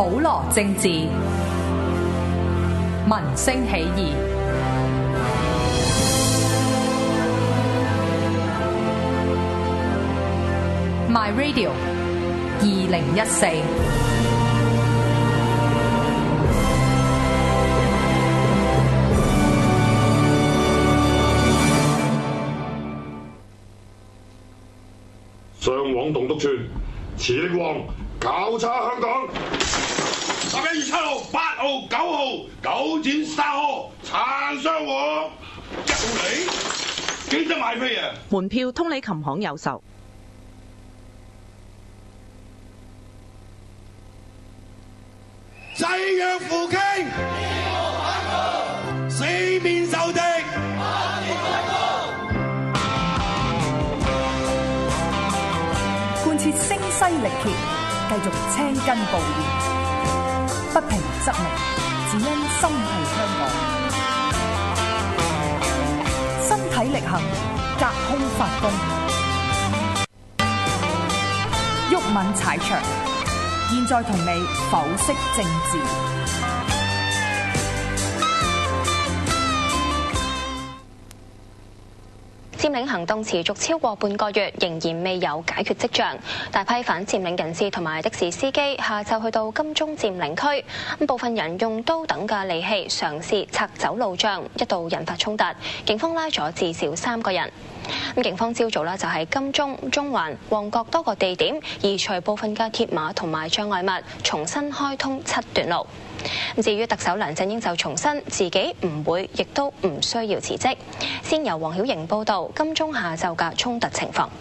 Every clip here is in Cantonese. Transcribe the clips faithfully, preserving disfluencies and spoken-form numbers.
普羅政治，民聲起義。My Radio 二零一四。 上往棟篤串，磁力王搞叉香港。十一月七號、八號、九號，九展沙河撐雙喎，一號嚟，記得買飛啊！ 門票通利琴行有售。 濟弱扶傾，四面受敵。 貫徹聲嘶力竭，繼續青筋暴現，不平則鳴，只因心繫香港。身體力行，隔空發功，毓民踩場，現在同你剖析政治。 佔領行動持續超過半個月，仍然未有解決跡象。大批反佔領人士同埋的士司機下晝去到金鐘佔領區，咁部分人用刀等嘅利器嘗試拆走路障，一度引發衝突。警方拉咗至少三個人。咁警方朝早呢就喺金鐘、中環、旺角多個地點移除部分嘅鐵馬同埋障礙物，重新開通七段路。至於特首梁振英就重申自己唔會，亦都唔需要辭職。先由黃曉瑩報道金鐘下晝嘅衝突情況。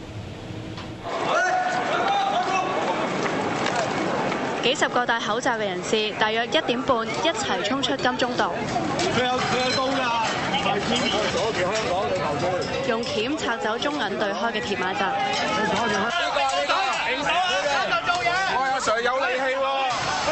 幾十個戴口罩嘅人士，大約一點半一齊衝出金鐘道。 佢有佢有刀㗎，阻住香港嘅頭盔， 用鉗拆走中銀對開嘅鐵馬閘。 阻住香港。停手啊！停手啊！喺度做嘢。我阿 Sir 有利器喎。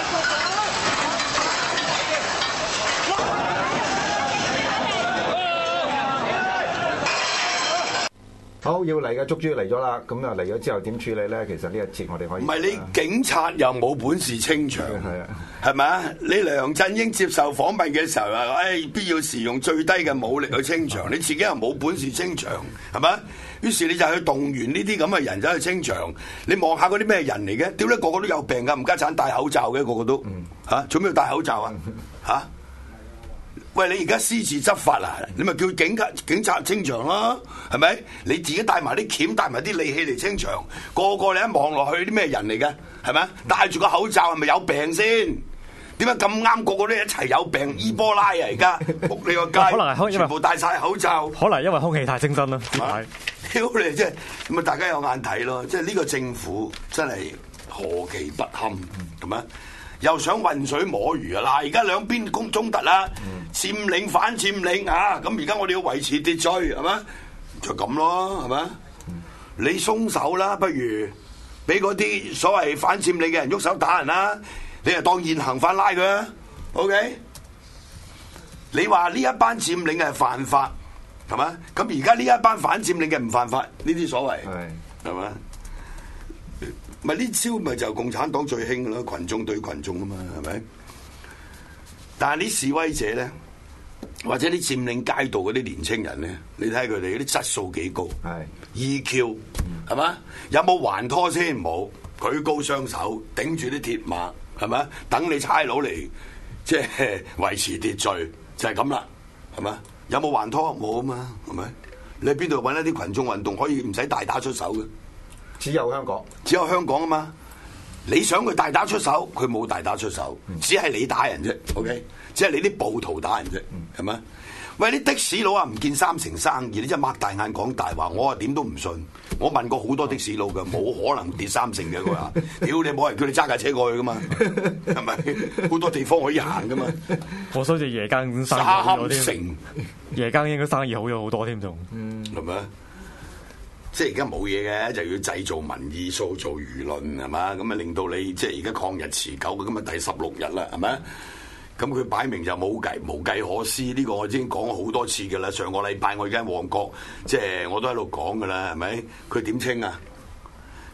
好，要嚟嘅捉豬嚟咗啦，咁啊嚟咗之後點處理咧？其實呢一節我哋可以唔係你警察又冇本事清場， 係啊， 係咪啊？你梁振英接受訪問嘅時候話，誒、哎、必要時用最低嘅武力去清場，你自己又冇本事清場，係咪？於是你就去動員呢啲咁嘅人走去清場。你望下嗰啲咩人嚟嘅？屌你個個都有病㗎，唔家產戴口罩嘅個個都嚇，做咩要戴口罩啊？嚇！喂，你而家私自執法啊？你咪叫警察警察清場咯，係咪？你自己帶埋啲鉗，帶埋啲利器嚟清場，個個你一望落去啲咩人嚟嘅？係咪？戴住個口罩係咪有病先？點解咁啱個個都一齊有病？伊波拉啊！而家仆你個街， 可能係全部戴晒口罩， 可能因為空氣太清新啦。 屌你即係咁啊！大家有眼睇咯，即係呢個政府真係何其不堪，係咪？又想混水摸魚啊！嗱，而家兩邊攻衝突啦，佔領反佔領啊！咁而家我哋要維持秩序，係咪？就咁咯，係咪？你鬆手啦，不如俾嗰啲所謂反佔領嘅人喐手打人啦，你就當現行犯拉佢啊 ！OK？ 你話呢一班佔領係犯法，係咪？咁而家呢一班反佔領嘅唔犯法，呢啲所謂係咪？咪呢招咪就共產黨最興嘅咯，群眾對群眾啊嘛，係咪？但係啲示威者咧，或者啲佔領街道嗰啲年青人咧，你睇下佢哋嗰啲質素幾高，係 E Q 係嘛？有冇還拖先？冇，舉高雙手頂住啲鐵馬，係咪？等你差佬嚟即係維持秩序，就係咁啦，係嘛？有冇還拖？冇啊嘛，係咪？你喺邊度揾一啲群眾運動可以唔使大打出手嘅？ 只有香港， 只有香港啊嘛！你想佢大打出手，佢冇大打出手，嗯、只係你打人啫。OK，只係你啲暴徒打人啫，係咪、嗯？喂，啲的士佬啊，唔見三成生意，你真係擘大眼講大話，我啊點都唔信。我問過好多的士佬嘅，冇可能跌三成嘅佢話。屌你冇人叫你揸架車過去噶嘛？係咪？好多地方可以行噶嘛？ 我相信夜間生意好咗添，夜間應該生意好咗好多添仲， 係咪？即係而家冇嘢嘅，就要製造民意、塑造輿論，係嘛？咁啊令到你即係而家抗日持久嘅，咁啊第十六日啦，係咪？咁佢擺明就冇計無計可施，呢、這個我已經講咗好多次㗎啦。上個禮拜我而家喺旺角，即係我都喺度講㗎啦，係咪？佢點清啊？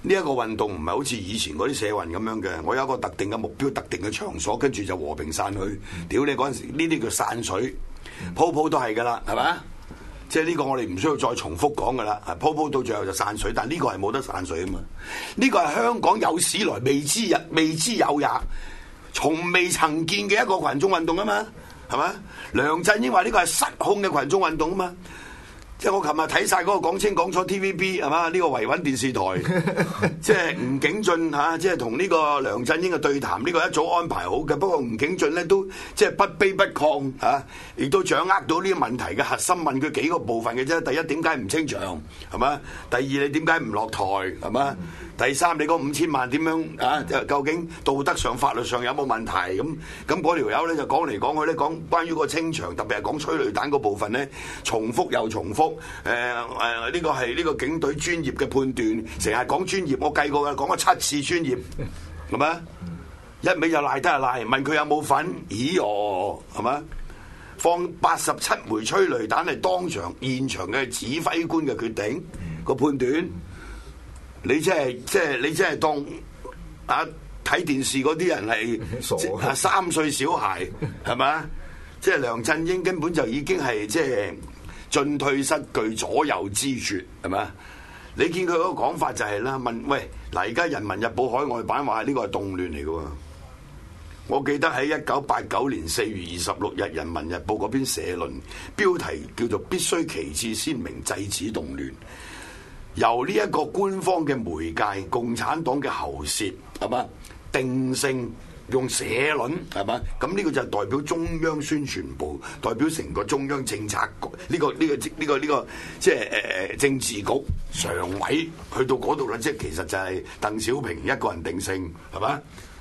呢一個運動唔係好似以前嗰啲社運咁樣嘅，我有一個特定嘅目標、特定嘅場所，跟住就和平散去。屌你嗰陣時，呢啲叫散水，鋪鋪都係噶啦，係咪？即係呢個我哋唔需要再重複講噶啦，鋪鋪到最後就散水，但呢個係冇得散水啊嘛。呢個係香港有史來未知日未知有也，從未曾見嘅一個群眾運動啊嘛，係咪？梁振英話呢個係失控嘅群眾運動啊嘛。即係我琴日睇晒嗰個講清講楚 T V B 係嘛？呢個維穩電視台，即係吳景俊嚇，即係同呢個梁振英嘅對談，呢個一早安排好嘅。不過吳景俊咧都即係不卑不亢嚇，亦都掌握到呢個問題嘅核心，問佢幾個部分嘅啫。第一，點解唔清場係嘛？第二，你點解唔落台係嘛？第三，你嗰五千萬點樣啊？究竟道德上、法律上有冇問題？咁咁嗰條友咧就講嚟講去咧，講關於個清場，特別係講催淚彈嗰部分咧，重複又重複。誒誒，呢個係呢個警隊專業嘅判斷，成日講專業，我計過嘅，講咗七次專業，係咪？一味就賴得係賴，問佢有冇份？咦哦，係咪？放八十七枚催淚彈係當場現場嘅指揮官嘅決定個判斷。你即係即係你即係當啊睇電視嗰啲人係傻三歲小孩係咪？即係梁振英根本就已經係即係進退失據、左右之絕係咪？你見佢嗰個講法就係啦，問喂嗱，而家《人民日報》海外版話呢個係動亂嚟嘅喎。我記得喺一九八九年四月二十六日《人民日報》嗰篇社論，標題叫做必須旗幟鮮明制止動亂。由呢一個官方嘅媒介，共產黨嘅喉舌係嘛定性用社論係嘛，咁呢個就係代表中央宣傳部，代表成個中央政策局呢、這個呢、這個呢、這個呢、這個即係誒誒政治局常委去到嗰度啦，即係其實就係鄧小平一個人定性係嘛？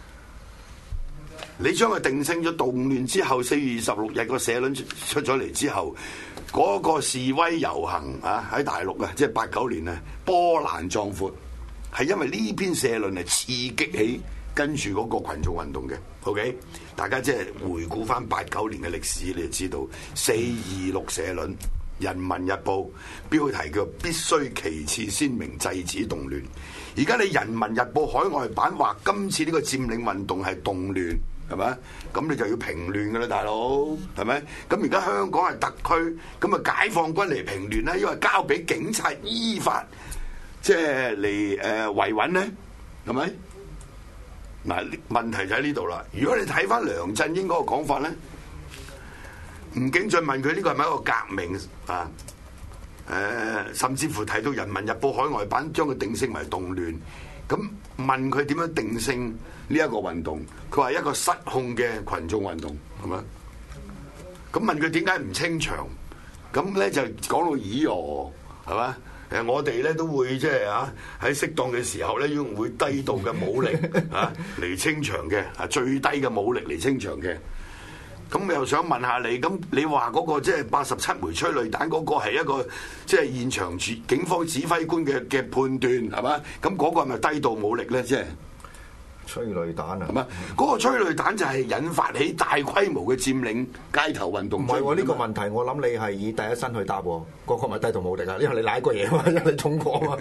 你將佢定性咗動亂之後，四月二十六日個社論出咗嚟之後。嗰個示威遊行啊，喺大陸啊，即係八九年啊，波瀾壯闊，係因為呢篇社論係刺激起跟住嗰個群眾運動嘅。OK， 大家即係回顧翻八九年嘅歷史，你就知道四二六社論，《人民日報》標題叫必須旗幟鮮明制止動亂。而家你《人民日報》海外版話今次呢個佔領運動係動亂。係咪？咁你就要平亂㗎啦，大佬，係咪？咁而家香港係特區，咁啊解放軍嚟平亂咧，因為交俾警察依法，即係嚟誒維穩咧，係咪？嗱，問題就喺呢度啦。如果你睇翻梁振英嗰個講法咧，吳景俊問佢呢個係咪一個革命啊？誒、呃，甚至乎提到《人民日報》海外版將佢定性為動亂。咁問佢點樣定性呢一個運動？佢話一個失控嘅群眾運動，係咪？咁問佢點解唔清場？咁咧就講到咦哦，係嘛？誒，我哋咧都會即係啊喺適當嘅時候咧，用會低度嘅武力啊嚟清場嘅，啊最低嘅武力嚟清場嘅。咁又想問下你，咁你話嗰個即係八十七枚催淚彈嗰個係一個即係現場指警方指揮官嘅嘅判斷係嘛？咁嗰個係咪低度武力咧？即係催淚彈啊？ 係嘛？嗰個催淚彈就係引發起大規模嘅佔領街頭運動。 唔係喎，呢個問題我諗你係以第一身去答喎。嗰個咪低度武力啊？因為你舐過嘢嘛，因為你中過嘛。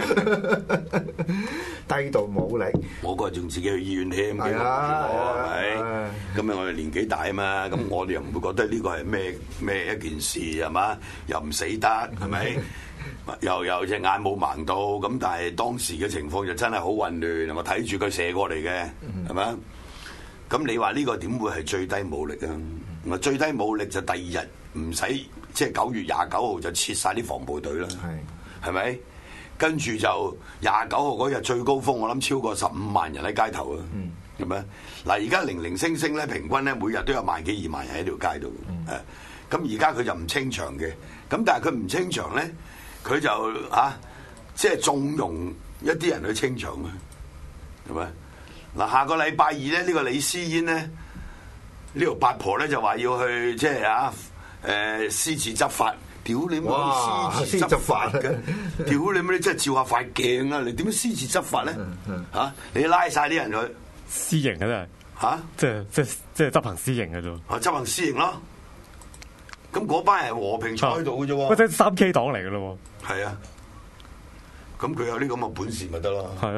低度武力，我嗰日仲自己去醫院添，係啊，係咪？咁啊，我哋年紀大啊嘛，咁我哋又唔會覺得呢個係咩咩一件事係嘛？又唔死得係咪？又又隻眼冇盲到，咁但係當時嘅情況就真係好混亂，我睇住佢射過嚟嘅，係咪？咁你話呢個點會係最低武力啊？咁啊，最低武力就第二日唔使，即係九月廿九號就撤晒啲防暴隊啦，係係咪？跟住就廿九號嗰日最高峰，我諗超過十五萬人喺街頭啊，係咪？嗱，而家零零星星咧，平均咧每日都有萬幾二萬人喺條街度，誒，咁而家佢就唔清場嘅，咁但係佢唔清場咧，佢就啊，即係縱容一啲人去清場啊，係咪？嗱，下個禮拜二咧，呢個李思嫣咧，呢條八婆咧就話要去即係啊，誒私自執法。屌你媽！私自執法嘅，屌你媽！你真係照下塊鏡啊！你點樣私自執法咧？嚇、啊！你拉晒啲人去私刑嘅真係嚇，即係即係即係執行私刑嘅啫。 啊，執行私刑咯。咁嗰班人和平坐喺度嘅啫喎。 喂，即係三 K 黨嚟嘅咯喎。 係啊。咁佢有呢咁嘅本事咪得咯？ 係啊。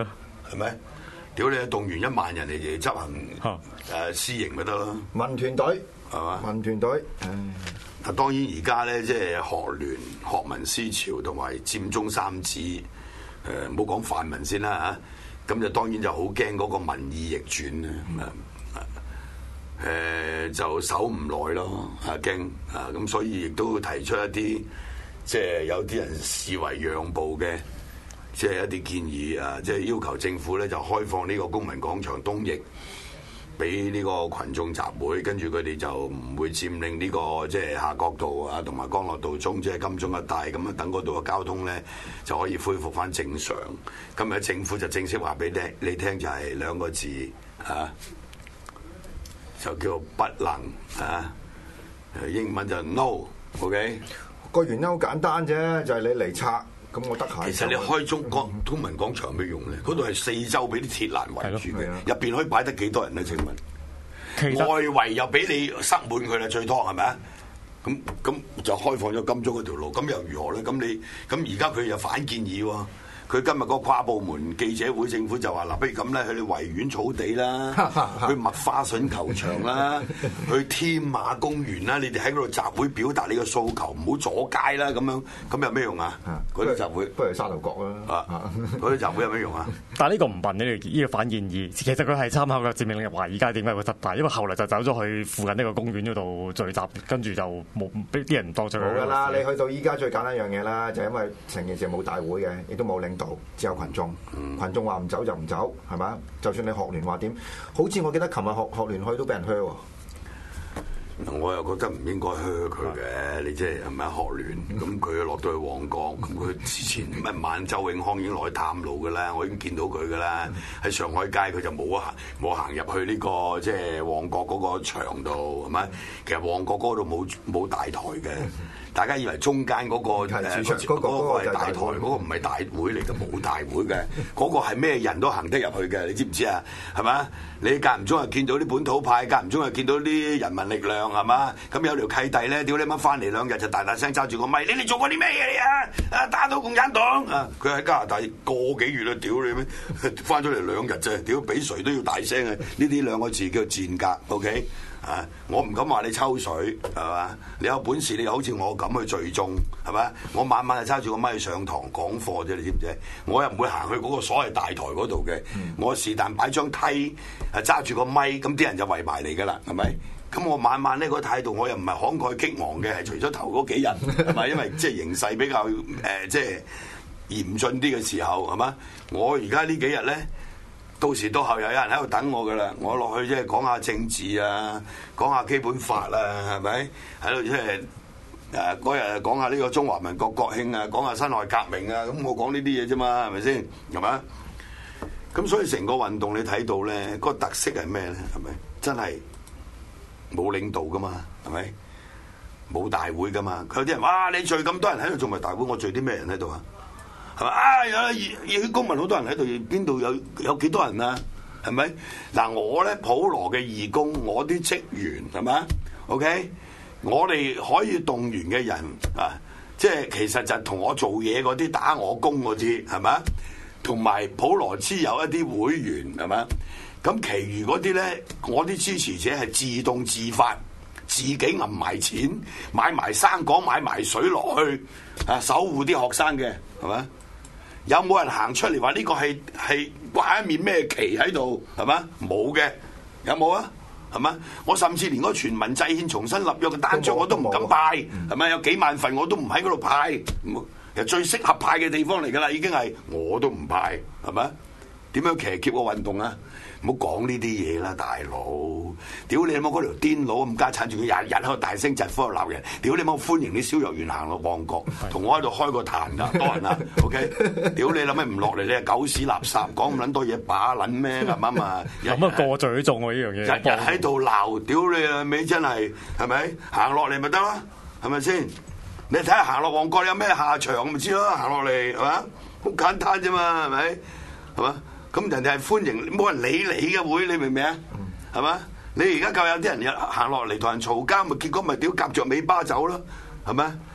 係咪？屌你動員一萬人嚟嚟執行誒私刑咪得咯？ 民團隊係嘛？ 民團隊， 啊當然而家咧即係學聯、學民思潮同埋佔中三子，誒唔好講泛民先啦嚇，咁就當然就好驚嗰個民意逆轉啊！誒、呃、就守唔耐咯，啊驚啊咁，所以亦都提出一啲即係有啲人視為讓步嘅，即係一啲建議啊，即係要求政府咧就開放呢個公民廣場東翼俾呢個群眾集會，跟住佢哋就唔會佔領呢個即係夏慤道啊，同埋江樂道中，即係金鐘一帶咁啊，等嗰度嘅交通咧就可以恢復翻正常。今日政府就正式話俾你你聽，就係兩個字啊。就叫不能啊！英文就 no，OK？ 個原因好簡單啫，就係你嚟拆，咁我得閒。 其實你開中國公民廣場有咩用咧？嗰度係四周俾啲鐵欄圍住嘅，入邊可以擺得幾多人咧？請問，外圍又俾你塞滿佢啦，最多係咪啊？咁咁就開放咗金鐘嗰條路，咁又如何咧？咁你咁而家佢又反建議喎。佢今日嗰個跨部門記者會，政府就話嗱，不如咁咧，去你維園草地啦，去麥花臣球場啦，去天馬公園啦，你哋喺嗰度集會表達你個訴求，唔好阻街啦，咁樣咁有咩用啊？嗰啲集會不如沙頭角啦， 啊，嗰啲集會有咩用啊？ 但係呢個唔笨，呢個呢個反建議，其實佢係參考個佔領華爾街點解會失敗，因為後來就走咗去附近呢個公園嗰度聚集，跟住就冇俾啲人唔當咗佢。 冇㗎啦，你去到依家最簡單一樣嘢啦，就係因為成件事冇大會嘅，亦都冇領導，只有群眾。群眾話唔走就唔走，係咪？就算你學聯話點，好似我記得琴日學學聯去都俾人噓喎。 我又覺得唔應該噓佢嘅，你即係係咪學聯？咁佢落到去旺角，咁佢之前咩晚周永康已經落去探路㗎啦，我已經見到佢㗎啦。喺上海街佢就冇行冇行入去呢個即係旺角嗰個場度，係咪？其實旺角嗰度冇冇大台嘅，大家以為中間嗰個誒嗰個係大台，嗰個唔係大會嚟嘅，冇大會嘅，嗰個係咩人都行得入去嘅，你知唔知啊？係咪？你間唔中又見到啲本土派，間唔中又見到啲人民力量。係嘛？咁有條契弟咧，屌你媽翻嚟兩日就大大聲揸住個咪，你哋做過啲咩嘢你啊？啊打倒共產黨啊！佢喺加拿大個幾月啦，屌你咩？翻咗嚟兩日啫，屌比誰都要大聲啊！呢啲兩個字叫賤格 ，OK？啊，我唔敢話你抽水係嘛？你有本事你好似我咁去聚眾係嘛？我晚晚係揸住個咪上堂講課啫，你知唔知？我又唔會行去嗰個所謂大台嗰度嘅，嗯、我是但擺張梯啊揸住個咪，咁啲人就圍埋嚟㗎啦，係咪？咁我晚晚呢個態度，我又唔係慷慨激昂嘅，係除咗頭嗰幾日係咪？因為即係形勢比較誒、呃，即係嚴峻啲嘅時候係嘛？我而家呢幾日咧，到時到後又有人喺度等我噶啦，我落去即係講下政治啊，講下基本法啊，係咪？喺度即係誒嗰日講下呢個中華民國國慶啊，講下辛亥革命啊，咁我講呢啲嘢啫嘛，係咪先？係嘛？咁所以成個運動你睇到咧，嗰個特色係咩咧？係咪真係？冇領導噶嘛，係咪？冇大會噶嘛？佢有啲人哇，你聚咁多人喺度做埋大會，我聚啲咩人喺度啊？係咪啊？有熱熱血公民好多人喺度，邊度有有幾多人啊？係咪？嗱，我咧普羅嘅義工，我啲職員係咪 ？OK，我哋可以動員嘅人啊，即係其實就同我做嘢嗰啲打我工嗰啲係咪？同埋普羅之有一啲會員係咪？咁，其餘嗰啲咧，我啲支持者係自動自發，自己揞埋錢，買埋生果，買埋水落去，啊，守護啲學生嘅，係咪？有冇人行出嚟話呢個係係掛一面咩旗喺度，係咪？冇嘅，有冇啊？係咪？我甚至連嗰全民制憲重新立約嘅單張我都唔敢派，係咪？有幾萬份我都唔喺嗰度派，其實最適合派嘅地方嚟㗎啦，已經係我都唔派，係咪？點樣騎劫個運動啊？唔好講呢啲嘢啦，大佬！屌你冇嗰條癲佬咁家產，住佢日日喺度大聲疾呼喺度鬧人。屌你冇歡迎啲燒肉員行落旺角，同我喺度開個壇㗎，多人啦。OK， 屌你諗咩唔落嚟？你係狗屎垃圾，講咁撚多嘢把撚咩？啱唔啱啊？ 咁啊過嘴重喎呢樣嘢， 日日喺度鬧，屌你啊尾真係係咪？行落嚟咪得咯，係咪先？你睇下行落旺角有咩下場咪知咯？行落嚟係嘛？好簡單啫嘛，係咪？係嘛？咁人哋係歡迎，冇人理你嘅會，你明唔明啊？係嘛？你而家夠有啲人行落嚟同人嘈交，咪結果咪屌夾着尾巴走咯，係咪？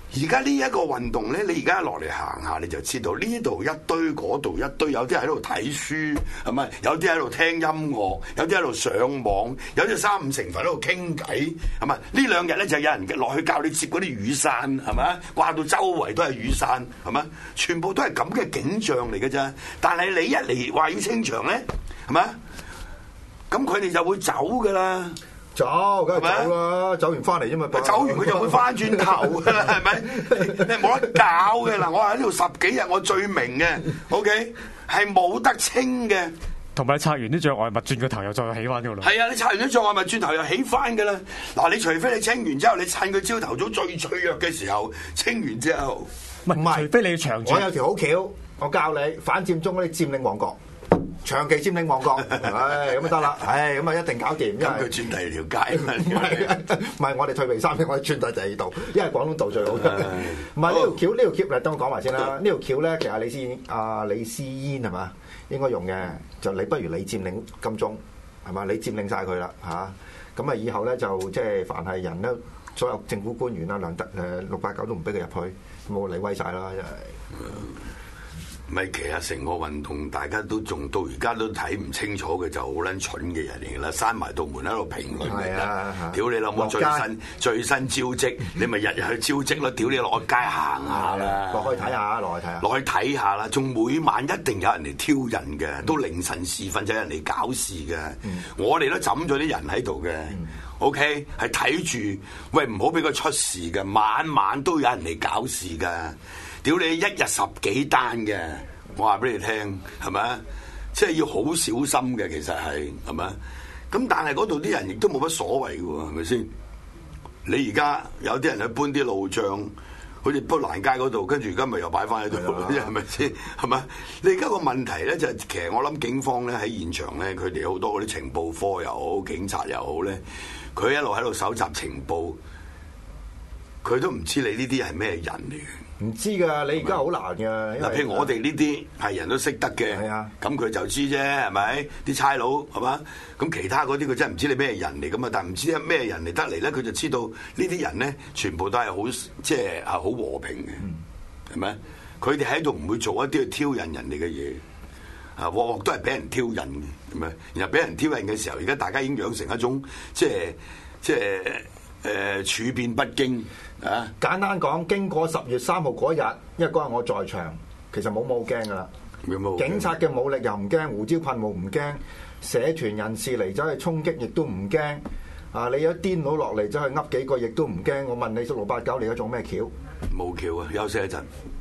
而家呢一個運動咧，你而家落嚟行下你就知道，呢度一堆，嗰度一堆，有啲喺度睇書，係咪？有啲喺度聽音樂，有啲喺度上網，有啲三五成群喺度傾偈，係咪？呢兩日咧就有人落去教你接嗰啲雨傘，係咪？掛到周圍都係雨傘，係咪？全部都係咁嘅景象嚟嘅啫。但係你一嚟話要清場咧，係咪？咁佢哋就會走㗎啦。 走，梗係走啦，走完翻嚟啫嘛。 走完佢就會翻轉頭噶啦，係咪？你冇得搞嘅嗱，我喺呢度十幾日，我最明嘅 ，OK， 係冇得清嘅。 同埋拆完啲障礙物，轉個頭又再起翻㗎啦。 係啊，你拆完啲障礙物，轉頭又起翻㗎啦。嗱，你除非你清完之後，你趁佢朝頭早最脆弱嘅時候清完之後， 唔係，除非你長住。 我有條好橋，我教你反佔中嗰啲佔領旺角。長期佔領旺角，唉咁就得啦，唉咁啊一定搞掂。 咁佢轉第二條街， 唔係唔係我哋退避三尺，我哋轉第第二度，因為廣東道最好。唔係呢條橋，呢條橋嚟，等我講埋先啦。呢條橋咧，其實李思阿李思嫣係嘛應該用嘅，就你不如你佔領金鐘係嘛？你佔領晒佢啦嚇，咁啊以後咧就即係凡係人咧，所有政府官員啊、梁特誒六八九都唔俾佢入去，冇你威晒啦，真係。 咪其實成個運動，大家都仲到而家都睇唔清楚嘅，就好撚蠢嘅人嚟㗎啦！閂埋道門喺度評論㗎啦！屌你老母最新最新招職，你咪日日去招職咯！屌你落去街行下啦， 落去睇下，落去睇下， 落去睇下啦！仲每晚一定有人嚟挑釁嘅，都凌晨時分就有人嚟搞事嘅。嗯、我哋都枕咗啲人喺度嘅。嗯、OK， 係睇住，喂唔好俾佢出事嘅，晚晚都有人嚟搞事㗎。屌你一日十幾單嘅，我話俾你聽，係咪？即係要好小心嘅，其實係，係咪？咁但係嗰度啲人亦都冇乜所謂嘅喎，係咪先？你而家有啲人去搬啲路障，好似砵蘭街嗰度，跟住而家咪又擺翻喺度，係咪先？係咪？你而家個問題咧就係，其實我諗警方咧喺現場咧，佢哋好多嗰啲情報科又好，警察又好咧，佢一路喺度搜集情報，佢都唔知你呢啲係咩人嚟嘅。 唔知噶，你而家好難噶。 嗱，譬如我哋呢啲係人都識得嘅，咁佢就知啫，係咪？啲差佬係嘛？咁其他嗰啲佢真係唔知你咩人嚟噶嘛？但係唔知咩人嚟得嚟咧，佢就知道呢啲人咧，全部都係好即係係好和平嘅，係咪？佢哋喺度唔會做一啲去挑釁人哋嘅嘢，啊，鑊鑊都係俾人挑釁嘅，係咪？然後俾人挑釁嘅時候，而家大家已經養成一種即係即係誒、呃、處變不驚。啊！ 簡單講，經過十月三號嗰日，因為嗰日我在場，其實冇武驚噶啦。警察嘅武力又唔驚，胡椒噴霧唔驚，社團人士嚟走去衝擊亦都唔驚。啊！你有癲佬落嚟走去噏幾個亦都唔驚。我問你，六八九你而家做咩橋？ 冇橋啊！休息一陣。